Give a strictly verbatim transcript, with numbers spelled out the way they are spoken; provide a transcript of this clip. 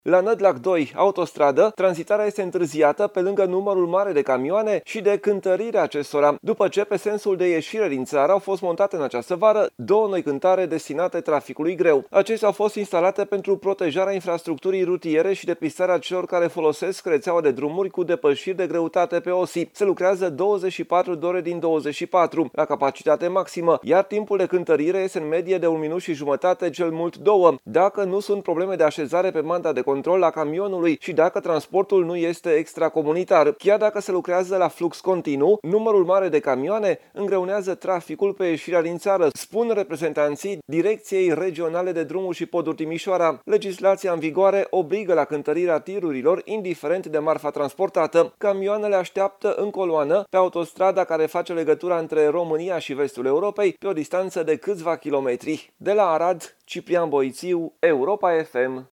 La Nădlac doi, autostradă, tranzitarea este întârziată pe lângă numărul mare de camioane și de cântărirea acestora, după ce pe sensul de ieșire din țară au fost montate în această vară două noi cântare destinate traficului greu. Acestea au fost instalate pentru protejarea infrastructurii rutiere și depistarea celor care folosesc rețeaua de drumuri cu depășiri de greutate pe osi. Se lucrează douăzeci și patru de ore din douăzeci și patru, la capacitate maximă, iar timpul de cântărire este în medie de un minut și jumătate, cel mult două, dacă nu sunt probleme de așezare pe manda de control a camionului și dacă transportul nu este extracomunitar. Chiar dacă se lucrează la flux continuu, numărul mare de camioane îngreunează traficul pe ieșirea din țară, spun reprezentanții Direcției Regionale de Drumuri și Poduri Timișoara. Legislația în vigoare obligă la cântărirea tirurilor, indiferent de marfa transportată. Camioanele așteaptă în coloană pe autostrada care face legătura între România și vestul Europei pe o distanță de câțiva kilometri. De la Arad, Ciprian Boițiu, Europa F M.